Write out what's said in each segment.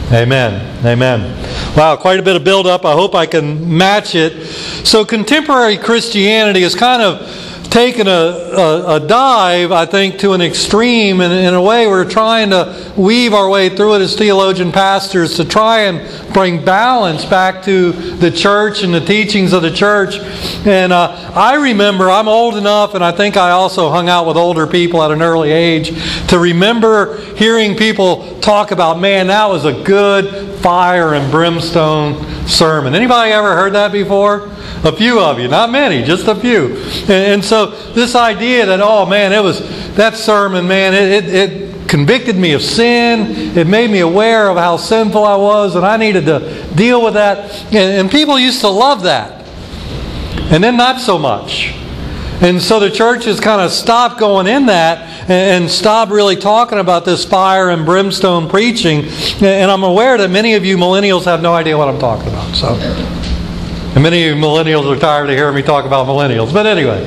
Amen. Amen. Wow, quite a bit of build-up. I hope I can match it. So contemporary Christianity is kind of taken a dive, I think, to an extreme. And in a way, we're trying to weave our way through it as theologian pastors to try and bring balance back to the church and the teachings of the church. And I remember, I'm old enough, and I think I also hung out with older people at an early age, to remember hearing people talk about, man, that was a good fire and brimstone sermon. Anybody ever heard that before? A few of you, not many, just a few. And so this idea that, oh man, it was that sermon, man, it convicted me of sin. It made me aware of how sinful I was, and I needed to deal with that. And people used to love that. And then not so much. And so the church has kind of stopped going in that and stopped really talking about this fire and brimstone preaching. And I'm aware that many of you millennials have no idea what I'm talking about. So, and many of you millennials are tired of hearing me talk about millennials. But anyway,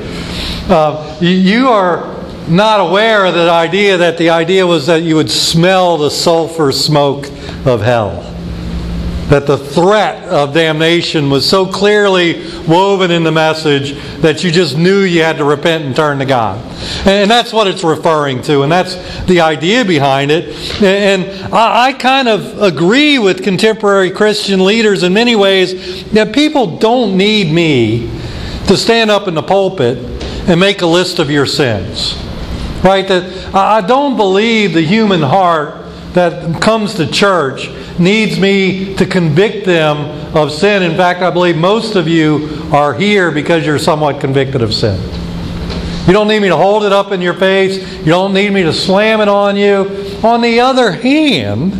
you are not aware of the idea was that you would smell the sulfur smoke of hell. That the threat of damnation was so clearly woven in the message that you just knew you had to repent and turn to God. And that's what it's referring to, and that's the idea behind it. And I kind of agree with contemporary Christian leaders in many ways that people don't need me to stand up in the pulpit and make a list of your sins. Right? That I don't believe the human heart that comes to church needs me to convict them of sin. In fact, I believe most of you are here because you're somewhat convicted of sin. You don't need me to hold it up in your face. You don't need me to slam it on you. On the other hand,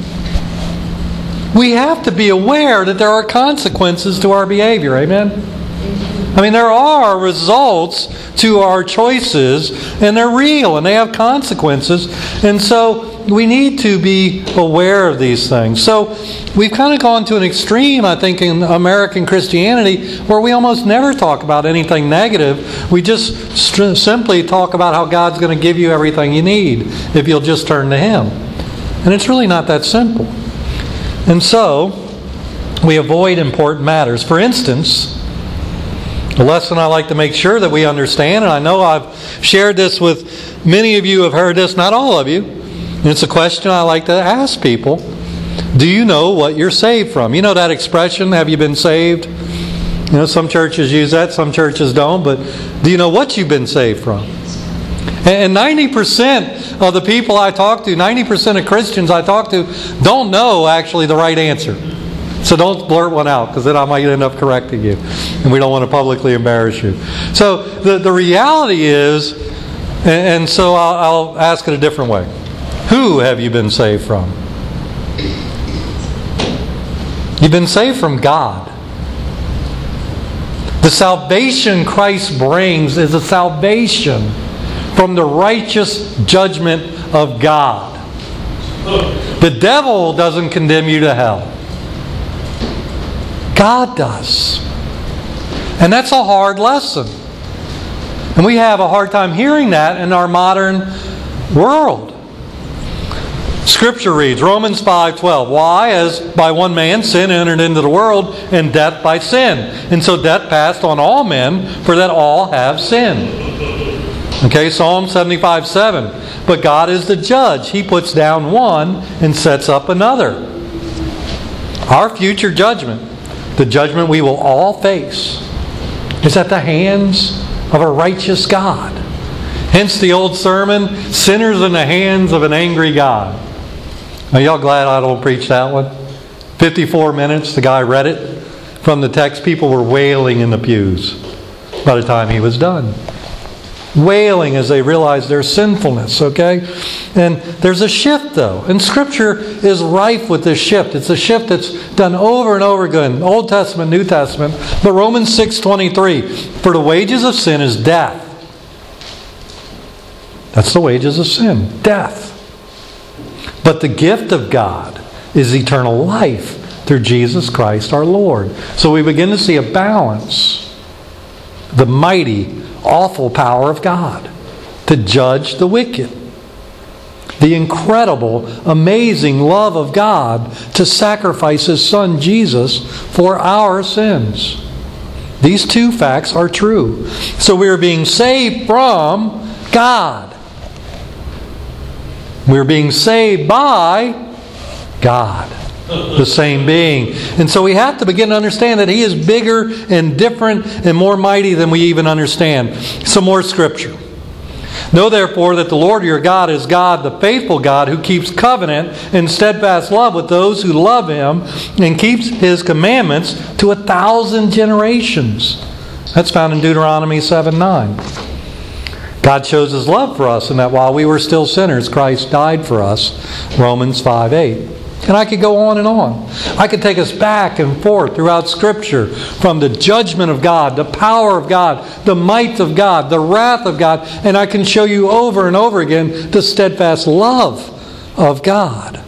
we have to be aware that there are consequences to our behavior. Amen? I mean, there are results to our choices, and they're real, and they have consequences. And so we need to be aware of these things. So we've kind of gone to an extreme, I think, in American Christianity, where we almost never talk about anything negative. We just simply talk about how God's going to give you everything you need if you'll just turn to Him. And it's really not that simple. And so we avoid important matters. For instance, a lesson I like to make sure that we understand, and I know I've shared this with many of you, have heard this, not all of you. And it's a question I like to ask people. Do you know what you're saved from? You know that expression, have you been saved? You know, some churches use that, some churches don't, but do you know what you've been saved from? And 90% of the people I talk to, 90% of Christians I talk to, don't know actually the right answer. So don't blurt one out, because then I might end up correcting you. And we don't want to publicly embarrass you. So the reality is, and so I'll ask it a different way. Who have you been saved from? You've been saved from God. The salvation Christ brings is a salvation from the righteous judgment of God. The devil doesn't condemn you to hell. God does. And that's a hard lesson. And we have a hard time hearing that in our modern world. Scripture reads, Romans 5:12. Why? As by one man sin entered into the world, and death by sin. And so death passed on all men, for that all have sinned. Okay, Psalm 75:7. But God is the judge. He puts down one and sets up another. Our future judgment, the judgment we will all face, is at the hands of a righteous God. Hence the old sermon, sinners in the hands of an angry God. Are y'all glad I don't preach that one? 54 minutes, the guy read it from the text. People were wailing in the pews by the time he was done. Wailing as they realized their sinfulness, okay? And there's a shift, though. And Scripture is rife with this shift. It's a shift that's done over and over again, Old Testament, New Testament. But Romans 6:23, for the wages of sin is death. That's the wages of sin, death. But the gift of God is eternal life through Jesus Christ our Lord. So we begin to see a balance. The mighty, awful power of God to judge the wicked. The incredible, amazing love of God to sacrifice His Son Jesus for our sins. These two facts are true. So we are being saved from God. We're being saved by God, the same being. And so we have to begin to understand that He is bigger and different and more mighty than we even understand. Some more Scripture. Know therefore that the Lord your God is God, the faithful God, who keeps covenant and steadfast love with those who love Him and keeps His commandments to 1,000 generations. That's found in Deuteronomy 7:9. God shows His love for us in that while we were still sinners, Christ died for us. Romans 5:8. And I could go on and on. I could take us back and forth throughout Scripture from the judgment of God, the power of God, the might of God, the wrath of God, and I can show you over and over again the steadfast love of God.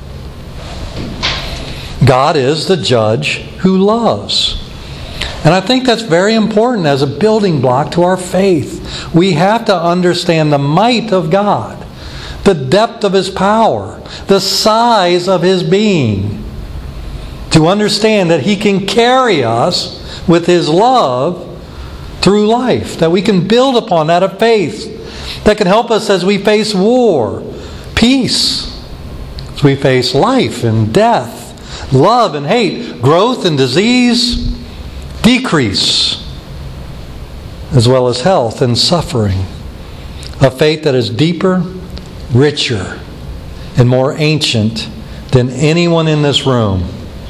God is the judge who loves. And I think that's very important as a building block to our faith. We have to understand the might of God, the depth of His power, the size of His being, to understand that He can carry us with His love through life, that we can build upon that of faith, that can help us as we face war, peace, as we face life and death, love and hate, growth and disease, decrease, as well as health and suffering. A faith that is deeper, richer, and more ancient than anyone in this room.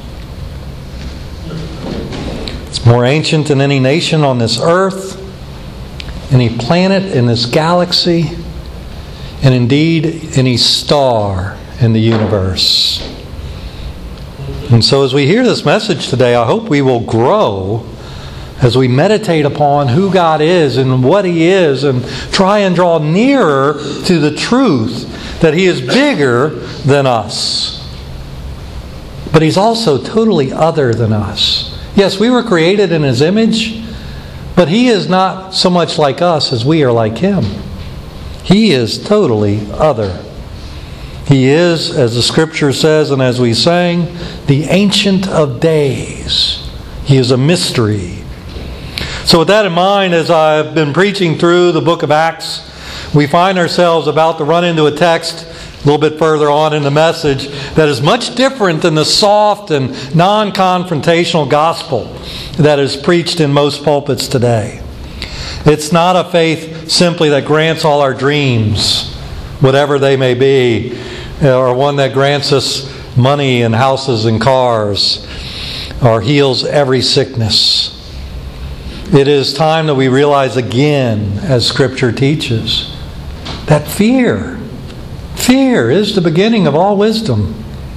It's more ancient than any nation on this earth, any planet in this galaxy, and indeed any star in the universe. And so as we hear this message today, I hope we will grow as we meditate upon who God is and what He is, and try and draw nearer to the truth that He is bigger than us. But He's also totally other than us. Yes, we were created in His image, but He is not so much like us as we are like Him. He is totally other. He is, as the Scripture says and as we sang, the Ancient of Days. He is a mystery. So with that in mind, as I've been preaching through the book of Acts, we find ourselves about to run into a text a little bit further on in the message that is much different than the soft and non-confrontational gospel that is preached in most pulpits today. It's not a faith simply that grants all our dreams, whatever they may be, or one that grants us money and houses and cars, or heals every sickness. It is time that we realize again, as Scripture teaches, that fear is the beginning of all wisdom.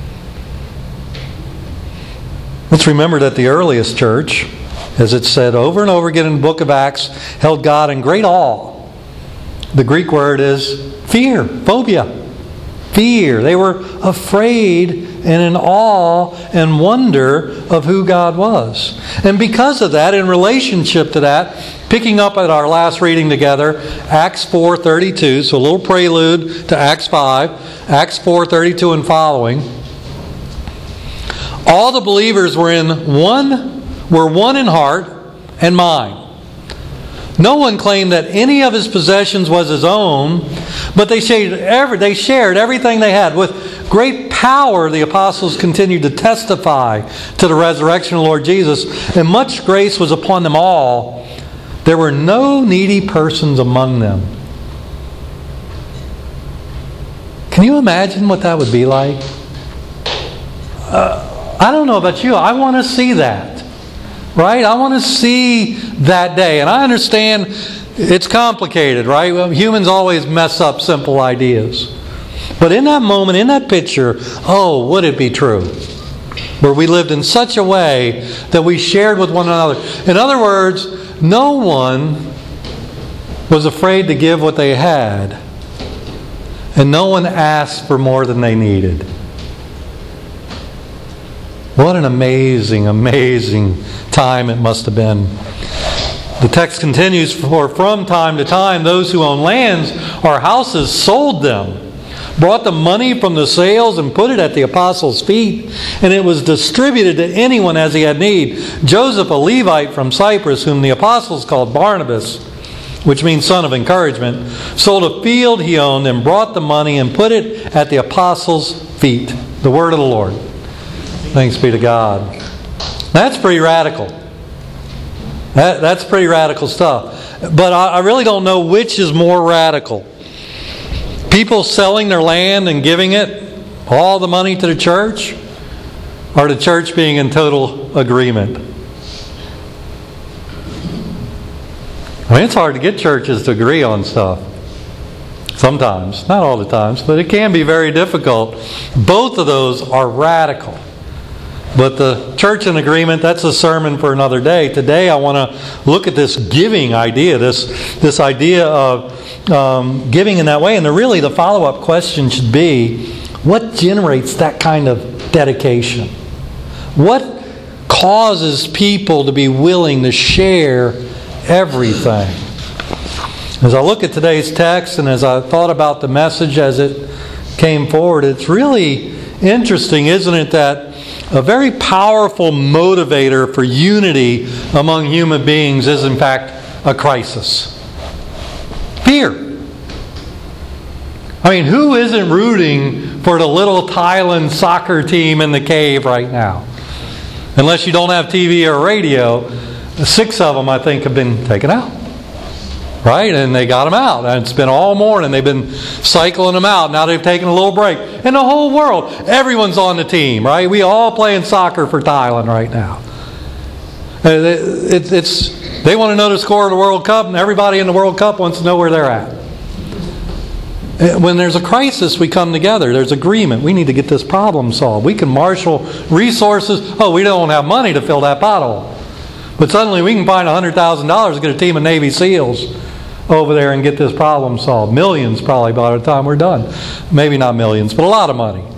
Let's remember that the earliest church, as it's said over and over again in the book of Acts, held God in great awe. The Greek word is fear, phobia. Fear. They were afraid and in awe and wonder of who God was. And because of that, in relationship to that, picking up at our last reading together, Acts 4:32, so a little prelude to Acts 5, Acts 4:32 and following. All the believers were one in heart and mind. No one claimed that any of his possessions was his own, but they shared everything they had. With great power, the apostles continued to testify to the resurrection of the Lord Jesus, and much grace was upon them all. There were no needy persons among them. Can you imagine what that would be like? I don't know about you. I want to see that. Right? I want to see that day. And I understand it's complicated, right? Well, humans always mess up simple ideas. But in that moment, in that picture, oh, would it be true? Where we lived in such a way that we shared with one another. In other words, no one was afraid to give what they had. And no one asked for more than they needed. What an amazing, amazing time it must have been. The text continues, for from time to time those who own lands or houses sold them, brought the money from the sales and put it at the apostles' feet, and it was distributed to anyone as he had need. Joseph, a Levite from Cyprus, whom the apostles called Barnabas, which means son of encouragement, sold a field he owned and brought the money and put it at the apostles' feet. The word of the Lord. Thanks be to God. That's pretty radical. That's pretty radical stuff. But I really don't know which is more radical. People selling their land and giving it, all the money to the church, or the church being in total agreement. I mean, it's hard to get churches to agree on stuff. Sometimes. Not all the times, but it can be very difficult. Both of those are radical. But the church in agreement, that's a sermon for another day. Today I want to look at this giving idea, this idea of giving in that way. And really the follow-up question should be, what generates that kind of dedication? What causes people to be willing to share everything? As I look at today's text and as I thought about the message as it came forward, it's really interesting, isn't it, that a very powerful motivator for unity among human beings is in fact a crisis. Fear. I mean, who isn't rooting for the little Thailand soccer team in the cave right now? Unless you don't have TV or radio, 6 of them I think have been taken out. Right? And they got them out. And it's been all morning. They've been cycling them out. Now they've taken a little break. In the whole world, everyone's on the team, right? We all playing soccer for Thailand right now. They want to know the score of the World Cup, and everybody in the World Cup wants to know where they're at. When there's a crisis, we come together. There's agreement. We need to get this problem solved. We can marshal resources. Oh, we don't have money to fill that pothole. But suddenly we can find $100,000 to get a team of Navy SEALs over there and get this problem solved. Millions probably by the time we're done. Maybe not millions, but a lot of money.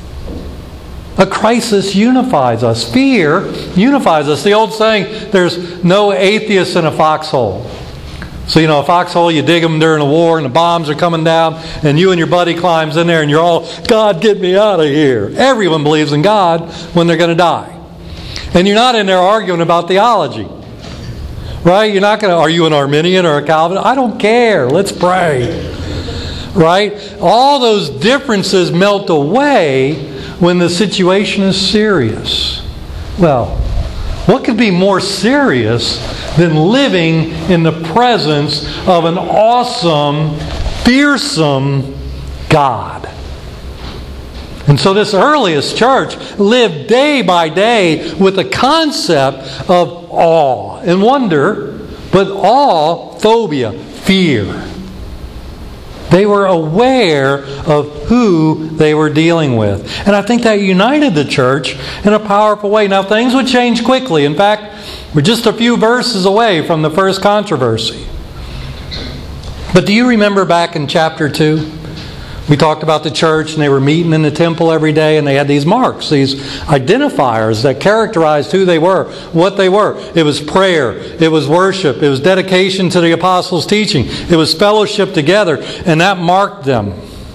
A crisis unifies us. Fear unifies us. The old saying, there's no atheists in a foxhole. So, a foxhole, you dig them during a war and the bombs are coming down and you and your buddy climbs in there and you're all, God, get me out of here. Everyone believes in God when they're going to die. And you're not in there arguing about theology. Right? You're not going to, are you an Arminian or a Calvinist? I don't care. Let's pray. Right? All those differences melt away when the situation is serious. Well, what could be more serious than living in the presence of an awesome, fearsome God? And so this earliest church lived day by day with the concept of awe and wonder, but awe, phobia, fear. They were aware of who they were dealing with. And I think that united the church in a powerful way. Now things would change quickly. In fact, we're just a few verses away from the first controversy. But do you remember back in chapter 2? We talked about the church and they were meeting in the temple every day and they had these marks, these identifiers that characterized who they were, what they were. It was prayer, it was worship, it was dedication to the apostles' teaching, it was fellowship together, and that marked them.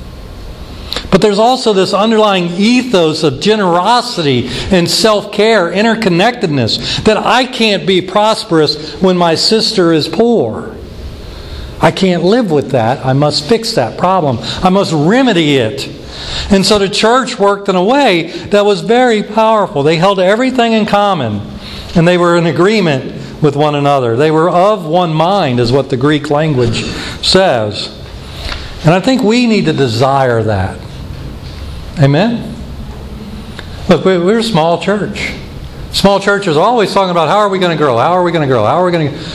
But there's also this underlying ethos of generosity and self-care, interconnectedness, that I can't be prosperous when my sister is poor. I can't live with that. I must fix that problem. I must remedy it. And so the church worked in a way that was very powerful. They held everything in common, and they were in agreement with one another. They were of one mind, is what the Greek language says. And I think we need to desire that. Amen? Look, we're a small church. Small churches are always talking about how are we going to grow? How are we going to grow? How are we going to...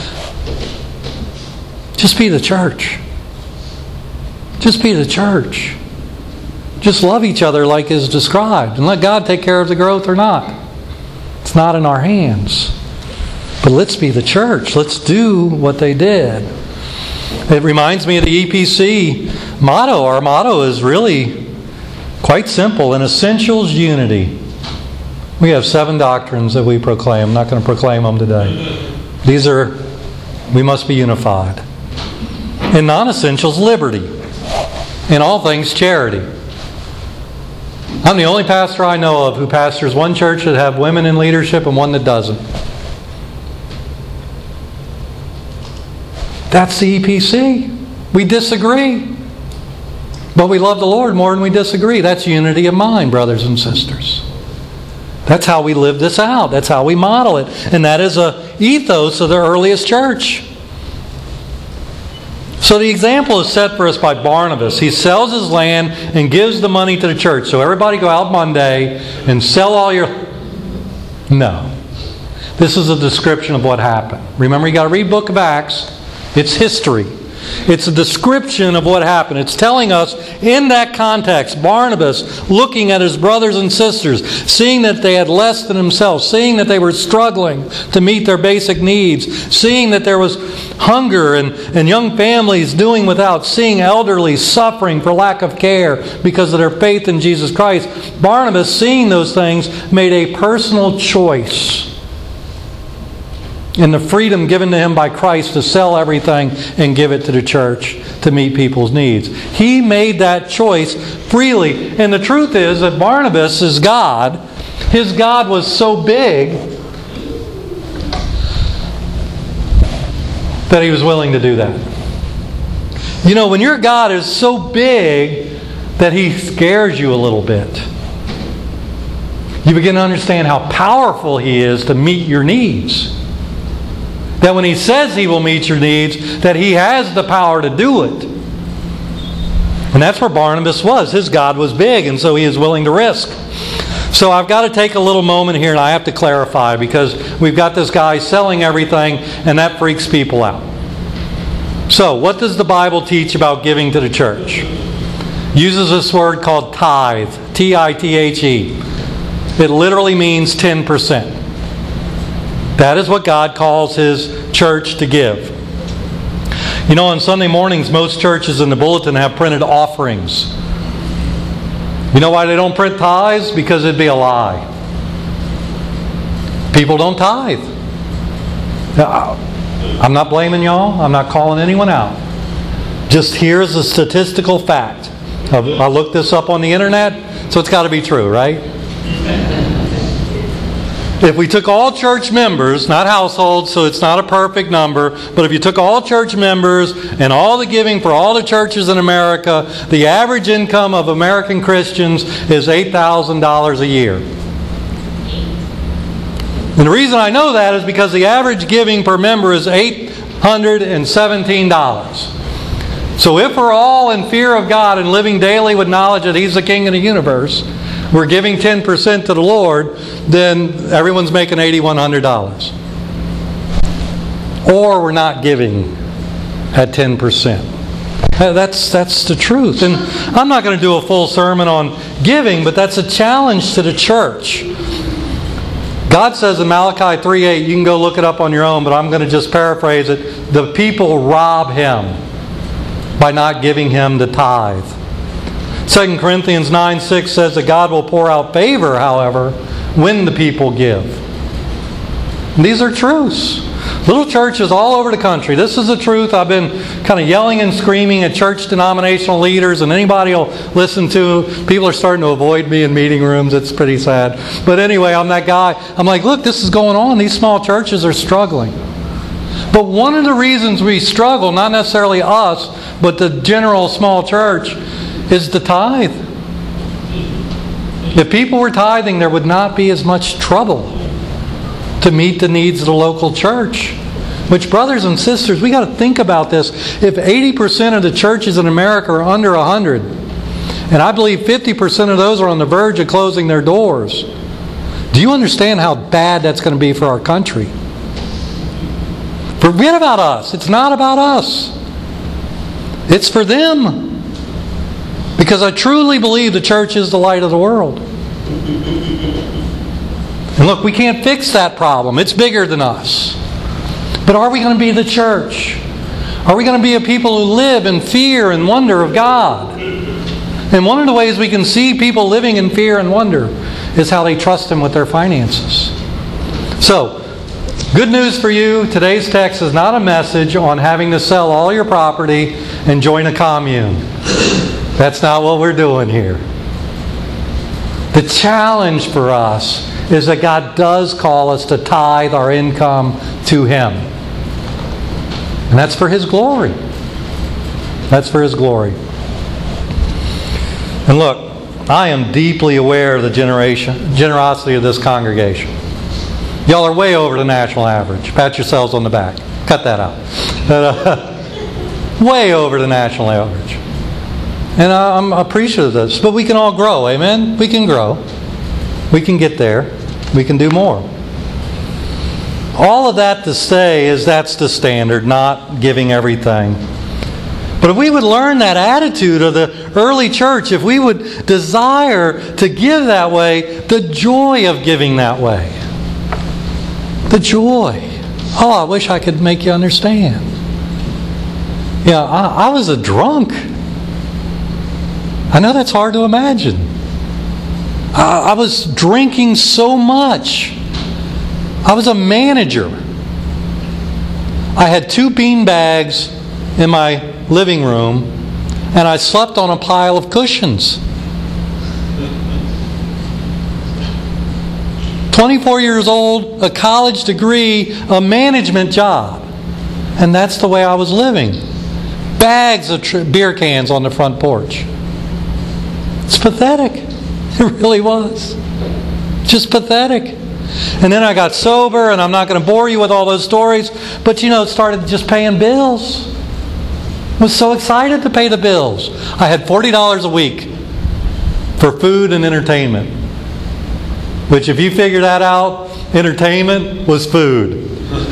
Just be the church. Just be the church. Just love each other like is described. And let God take care of the growth or not. It's not in our hands. But let's be the church. Let's do what they did. It reminds me of the EPC motto. Our motto is really quite simple. In essentials, unity. We have 7 doctrines that we proclaim. I'm not going to proclaim them today. We must be unified. In non-essentials, liberty. In all things, charity. I'm the only pastor I know of who pastors one church that have women in leadership and one that doesn't. That's the EPC. We disagree. But we love the Lord more than we disagree. That's unity of mind, brothers and sisters. That's how we live this out. That's how we model it. And that is an ethos of the earliest church. So the example is set for us by Barnabas. He sells his land and gives the money to the church. So everybody go out Monday and sell all your... No. This is a description of what happened. Remember, you got to read Book of Acts. It's history. It's a description of what happened. It's telling us in that context, Barnabas looking at his brothers and sisters, seeing that they had less than himself, seeing that they were struggling to meet their basic needs, seeing that there was hunger and young families doing without, seeing elderly suffering for lack of care because of their faith in Jesus Christ. Barnabas, seeing those things, made a personal choice in the freedom given to him by Christ to sell everything and give it to the church to meet people's needs. He made that choice freely. And the truth is that Barnabas is God. His God was so big that he was willing to do that. You know, when your God is so big that he scares you a little bit, you begin to understand how powerful he is to meet your needs. That when he says he will meet your needs, that he has the power to do it. And that's where Barnabas was. His God was big, and so he is willing to risk. So I've got to take a little moment here, and I have to clarify, because we've got this guy selling everything, and that freaks people out. So, what does the Bible teach about giving to the church? Uses this word called tithe. T-I-T-H-E. It literally means 10%. That is what God calls His church to give. You know, on Sunday mornings, most churches in the bulletin have printed offerings. You know why they don't print tithes? Because it'd be a lie. People don't tithe. I'm not blaming y'all. I'm not calling anyone out. Just here's a statistical fact. I looked this up on the internet, so it's got to be true, right? If we took all church members, not households, so it's not a perfect number, but if you took all church members and all the giving for all the churches in America, the average income of American Christians is $8,000 a year. And the reason I know that is because the average giving per member is $817. So if we're all in fear of God and living daily with knowledge that He's the King of the universe, we're giving 10% to the Lord, then everyone's making $8,100. Or we're not giving at 10%. That's the truth. And I'm not going to do a full sermon on giving, but that's a challenge to the church. God says in Malachi 3:8, you can go look it up on your own, but I'm going to just paraphrase it. The people rob Him by not giving Him the tithe. 2 Corinthians 9:6 says that God will pour out favor, however, when the people give. And these are truths. Little churches all over the country. This is the truth. I've been kind of yelling and screaming at church denominational leaders, and anybody will listen to. People are starting to avoid me in meeting rooms. It's pretty sad. But anyway, I'm that guy. I'm like, look, this is going on. These small churches are struggling. But one of the reasons we struggle, not necessarily us, but the general small church, is the tithe. If people were tithing, there would not be as much trouble to meet the needs of the local church. Which, brothers and sisters, we got to think about this. If 80% of the churches in America are under 100, and I believe 50% of those are on the verge of closing their doors, do you understand how bad that's going to be for our country? Forget about us. It's not about us. It's for them. Because I truly believe the church is the light of the world. And look, we can't fix that problem. It's bigger than us. But are we going to be the church? Are we going to be a people who live in fear and wonder of God? And one of the ways we can see people living in fear and wonder is how they trust Him with their finances. So, good news for you. Today's text is not a message on having to sell all your property and join a commune. That's not what we're doing here. The challenge for us is that God does call us to tithe our income to Him. And that's for His glory. That's for His glory. And look, I am deeply aware of the generosity of this congregation. Y'all are way over the national average. Pat yourselves on the back. Cut that out. Way over the national average. And I'm appreciative of this. But we can all grow, amen? We can grow. We can get there. We can do more. All of that to say is that's the standard, not giving everything. But if we would learn that attitude of the early church, if we would desire to give that way, the joy of giving that way. The joy. Oh, I wish I could make you understand. Yeah, I was a drunk. I know that's hard to imagine. I was drinking so much. I was a manager. I had 2 bean bags in my living room, and I slept on a pile of cushions. 24 years old, a college degree, a management job. And that's the way I was living. Bags of beer cans on the front porch. It's pathetic. It really was. Just pathetic. And then I got sober, and I'm not going to bore you with all those stories, but started just paying bills. I was so excited to pay the bills. I had $40 a week for food and entertainment. Which, if you figure that out, entertainment was food.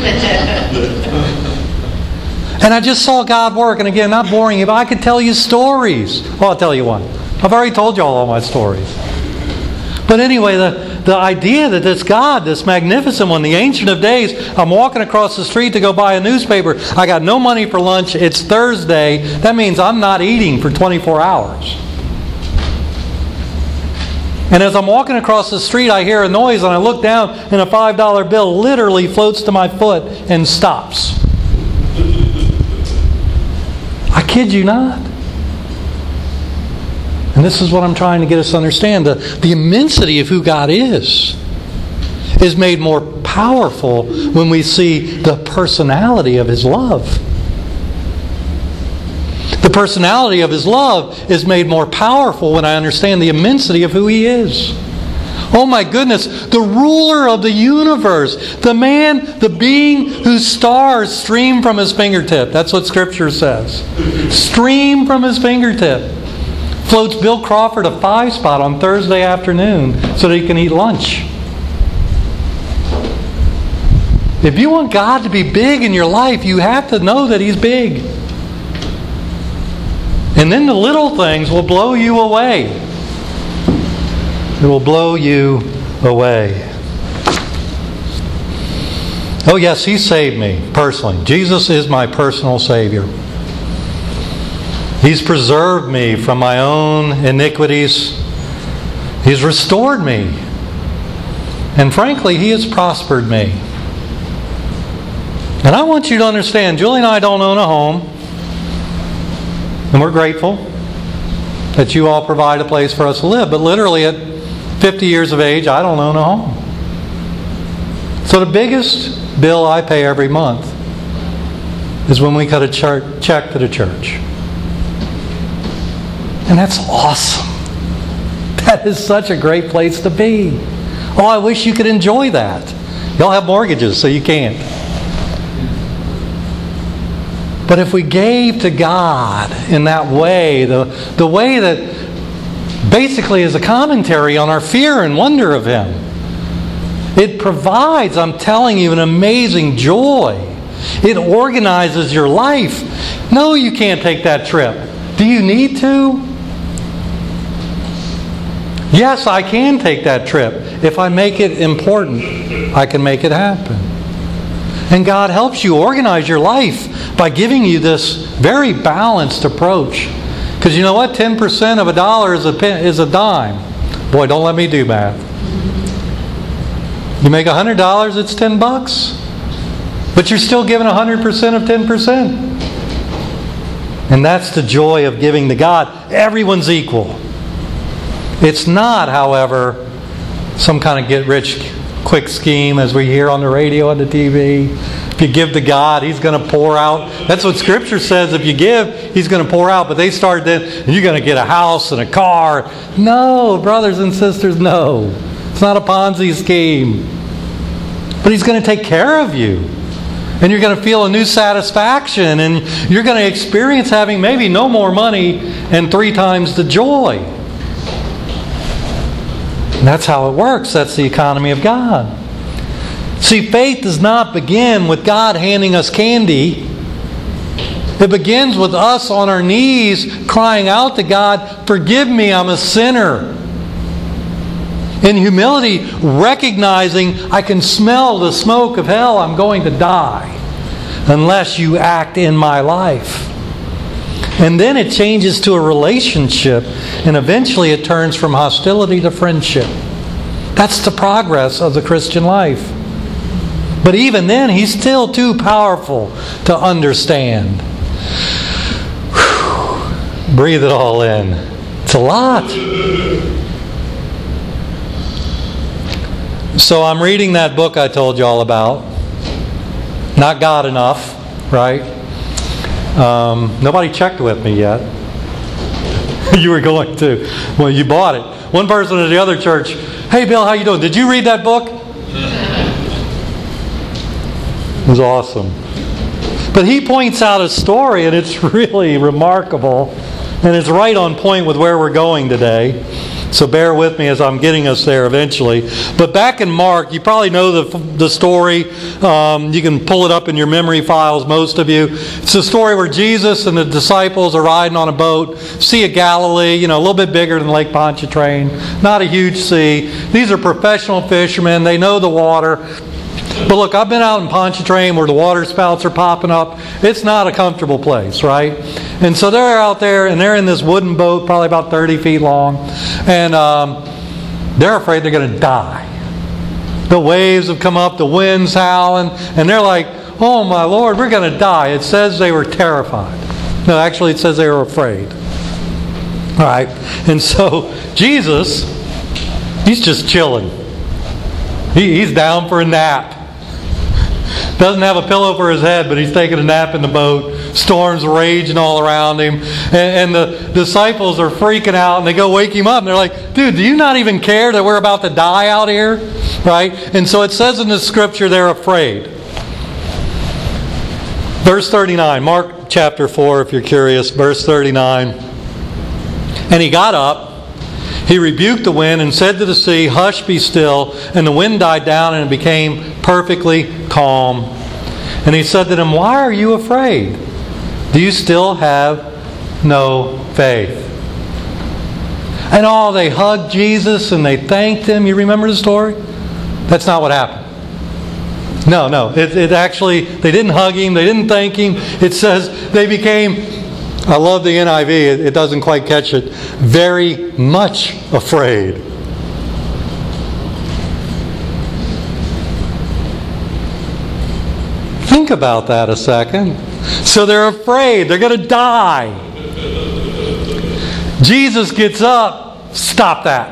And I just saw God work. And again, not boring you, but I could tell you stories. Well, I'll tell you one. I've already told you all my stories. But anyway, the idea that this God, this magnificent one, the Ancient of Days, I'm walking across the street to go buy a newspaper. I got no money for lunch. It's Thursday. That means I'm not eating for 24 hours. And as I'm walking across the street, I hear a noise, and I look down, and a $5 bill literally floats to my foot and stops. I kid you not. And this is what I'm trying to get us to understand. The immensity of who God is made more powerful when we see the personality of His love. The personality of His love is made more powerful when I understand the immensity of who He is. Oh my goodness, the ruler of the universe, the man, the being whose stars stream from His fingertip. That's what Scripture says. Stream from His fingertip. Floats Bill Crawford a 5-spot on Thursday afternoon so that he can eat lunch. If you want God to be big in your life, you have to know that He's big. And then the little things will blow you away. It will blow you away. Oh yes, He saved me personally. Jesus is my personal Savior. He's preserved me from my own iniquities. He's restored me. And frankly, He has prospered me. And I want you to understand, Julie and I don't own a home. And we're grateful that you all provide a place for us to live. But literally at 50 years of age, I don't own a home. So the biggest bill I pay every month is when we cut a check to the church. And that's awesome. That is such a great place to be. Oh, I wish you could enjoy that. Y'all have mortgages, so you can't. But if we gave to God in that way, the way that basically is a commentary on our fear and wonder of Him, it provides, I'm telling you, an amazing joy. It organizes your life. No, you can't take that trip. Do you need to? Yes, I can take that trip. If I make it important, I can make it happen. And God helps you organize your life by giving you this very balanced approach. Because you know what? 10% of $1 is a dime. Boy, don't let me do math. You make $100, it's $10. But you're still giving 100% of 10%. And that's the joy of giving to God. Everyone's equal. It's not, however, some kind of get-rich-quick scheme as we hear on the radio and the TV. If you give to God, He's going to pour out. That's what Scripture says. If you give, He's going to pour out. But they start then, you're going to get a house and a car. No, brothers and sisters, no. It's not a Ponzi scheme. But He's going to take care of you. And you're going to feel a new satisfaction. And you're going to experience having maybe no more money and 3 times the joy. And that's how it works. That's the economy of God. See, faith does not begin with God handing us candy. It begins with us on our knees crying out to God, "Forgive me, I'm a sinner." In humility, recognizing I can smell the smoke of hell, I'm going to die unless you act in my life. And then it changes to a relationship, and eventually it turns from hostility to friendship. That's the progress of the Christian life. But even then, He's still too powerful to understand. Whew. Breathe it all in. It's a lot. So I'm reading that book I told you all about. Not God Enough, right? Nobody checked with me yet. You were going to. Well, you bought it. One person at the other church, "Hey Bill, how you doing? Did you read that book?" It was awesome. But he points out a story, and it's really remarkable. And it's right on point with where we're going today. So bear with me as I'm getting us there eventually. But back in Mark, you probably know the story. You can pull it up in your memory files, most of you. It's a story where Jesus and the disciples are riding on a boat, Sea of Galilee, a little bit bigger than Lake Pontchartrain, not a huge sea. These are professional fishermen. They know the water. But look, I've been out in Pontchartrain where the water spouts are popping up. It's not a comfortable place, right? And so they're out there, and they're in this wooden boat, probably about 30 feet long. And they're afraid they're going to die. The waves have come up, the wind's howling, and they're like, "Oh my Lord, we're going to die." It says they were terrified. No, actually it says they were afraid. All right. And so Jesus, He's just chilling. He's down for a nap. Doesn't have a pillow for his head, but he's taking a nap in the boat. Storms raging all around him. And the disciples are freaking out, and they go wake him up. And they're like, "Dude, do you not even care that we're about to die out here?" Right? And so it says in the Scripture they're afraid. Verse 39, Mark chapter 4, if you're curious. Verse 39. "And He got up. He rebuked the wind and said to the sea, 'Hush, be still.' And the wind died down, and it became perfectly calm. And He said to them, 'Why are you afraid? Do you still have no faith?'" And they hugged Jesus and they thanked Him. You remember the story? That's not what happened. No. It actually, they didn't hug Him. They didn't thank Him. It says they became, I love the NIV, it doesn't quite catch it, very much afraid. Think about that a second. So they're afraid. They're going to die. Jesus gets up. Stop that.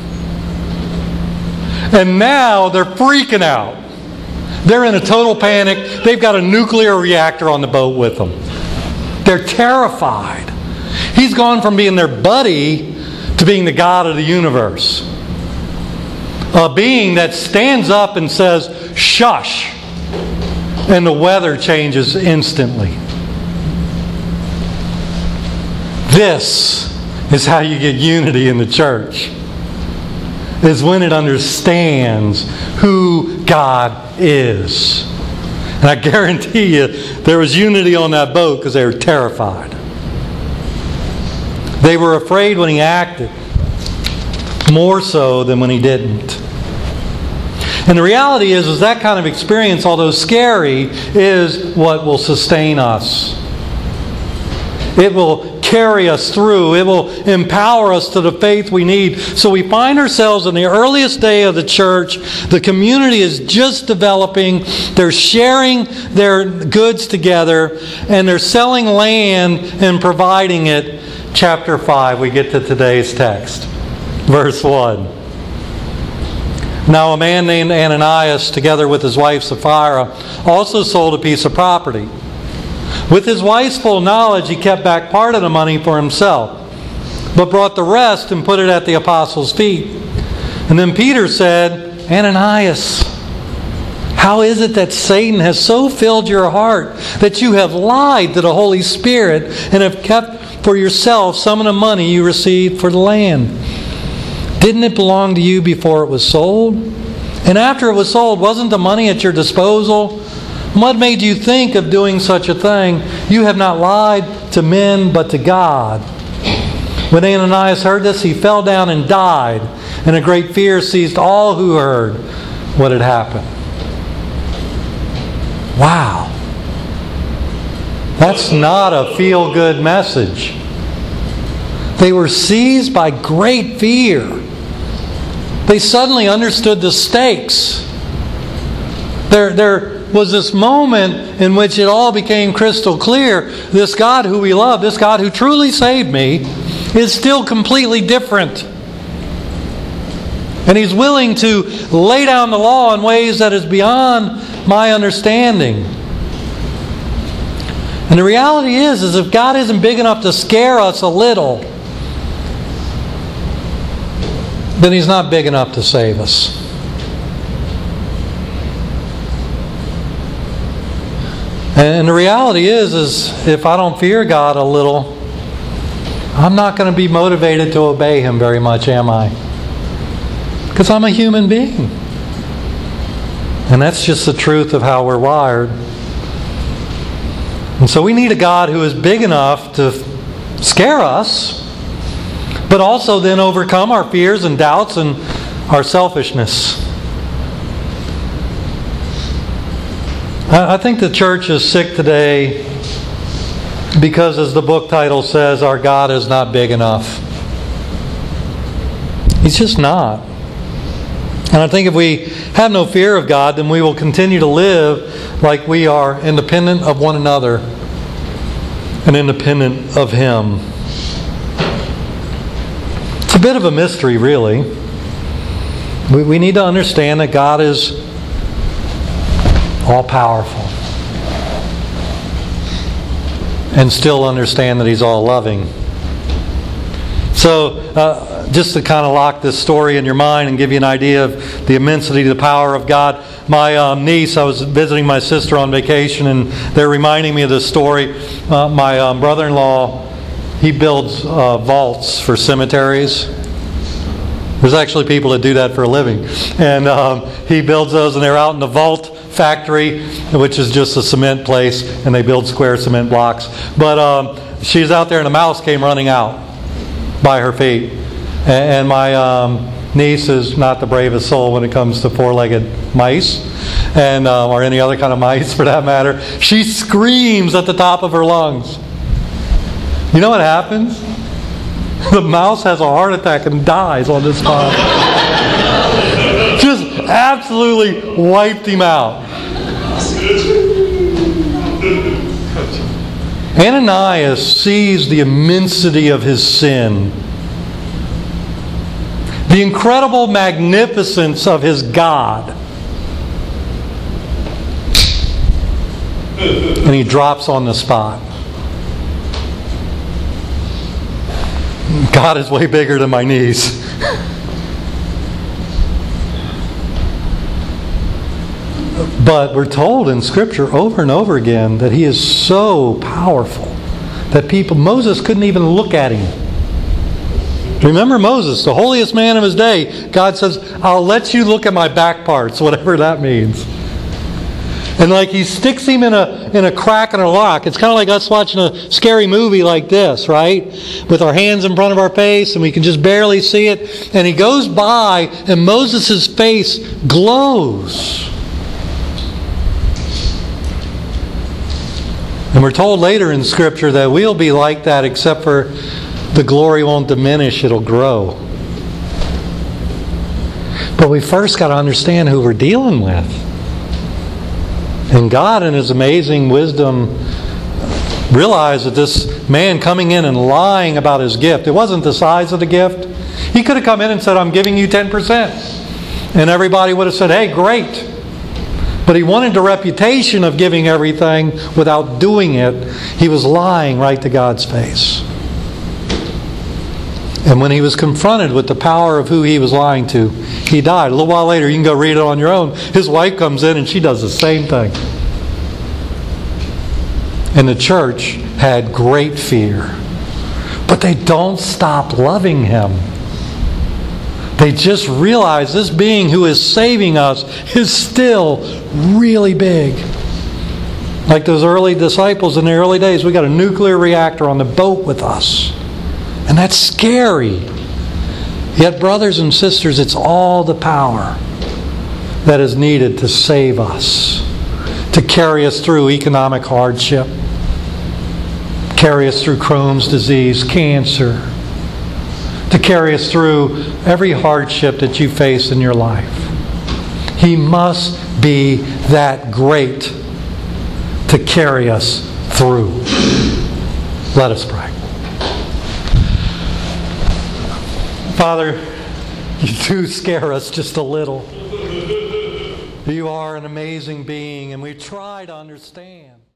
And now they're freaking out. They're in a total panic. They've got a nuclear reactor on the boat with them. They're terrified. He's gone from being their buddy to being the God of the universe. A being that stands up and says, "Shush." And the weather changes instantly. This is how you get unity in the church. Is when it understands who God is. And I guarantee you, there was unity on that boat because they were terrified. They were afraid when He acted, more so than when He didn't. And the reality is that kind of experience, although scary, is what will sustain us. It will carry us through. It will empower us to the faith we need. So we find ourselves in the earliest day of the church. The community is just developing. They're sharing their goods together, and they're selling land and providing it. Chapter 5, we get to today's text. Verse 1. Now a man named Ananias, together with his wife Sapphira, also sold a piece of property. With his wife's full knowledge, he kept back part of the money for himself, but brought the rest and put it at the apostles' feet. And then Peter said, Ananias, how is it that Satan has so filled your heart that you have lied to the Holy Spirit and have kept for yourself some of the money you received for the land? Didn't it belong to you before it was sold? And after it was sold, wasn't the money at your disposal? What made you think of doing such a thing? You have not lied to men, but to God. When Ananias heard this, he fell down and died, and a great fear seized all who heard what had happened. Wow. That's not a feel-good message. They were seized by great fear. They suddenly understood the stakes. There was this moment in which it all became crystal clear. This God who we love, this God who truly saved me, is still completely different. And He's willing to lay down the law in ways that is beyond my understanding. And the reality is if God isn't big enough to scare us a little, then He's not big enough to save us. And the reality is if I don't fear God a little, I'm not going to be motivated to obey Him very much, am I? Because I'm a human being. And that's just the truth of how we're wired. And so we need a God who is big enough to scare us, but also then overcome our fears and doubts and our selfishness. I think the church is sick today because, as the book title says, our God is not big enough. He's just not. And I think if we have no fear of God, then we will continue to live like we are independent of one another and independent of Him. It's a bit of a mystery, really. We need to understand that God is all-powerful and still understand that He's all-loving. So, just to kind of lock this story in your mind and give you an idea of the immensity, the power of God. My niece, I was visiting my sister on vacation, and they're reminding me of this story. My brother-in-law, he builds vaults for cemeteries. There's actually people that do that for a living. And he builds those, and they're out in the vault factory, which is just a cement place, and they build square cement blocks. But she's out there, and a mouse came running out by her feet. And my niece is not the bravest soul when it comes to four-legged mice, and or any other kind of mice for that matter. She screams at the top of her lungs. You know what happens? The mouse has a heart attack and dies on the spot. Just absolutely wiped him out. Ananias sees the immensity of his sin, the incredible magnificence of his God, and he drops on the spot. God is way bigger than my niece. But we're told in Scripture over and over again that He is so powerful that Moses couldn't even look at Him. Remember Moses, the holiest man of his day. God says, I'll let you look at my back parts, whatever that means. And like He sticks him in a crack in a rock. It's kind of like us watching a scary movie like this, right? With our hands in front of our face and we can just barely see it. And He goes by and Moses' face glows. And we're told later in Scripture that we'll be like that, except for the glory won't diminish, it'll grow. But we first got to understand who we're dealing with. And God, in His amazing wisdom, realized that this man coming in and lying about his gift, it wasn't the size of the gift. He could have come in and said, I'm giving you 10%. And everybody would have said, hey, great. But he wanted the reputation of giving everything without doing it. He was lying right to God's face. And when he was confronted with the power of who he was lying to, he died. A little while later, you can go read it on your own. His wife comes in and she does the same thing. And the church had great fear. But they don't stop loving him. They just realize this being who is saving us is still really big. Like those early disciples in the early days, we got a nuclear reactor on the boat with us. And that's scary. Yet, brothers and sisters, it's all the power that is needed to save us, to carry us through economic hardship, carry us through Crohn's disease, cancer, to carry us through every hardship that you face in your life. He must be that great to carry us through. Let us pray. Father, you do scare us just a little. You are an amazing being, and we try to understand.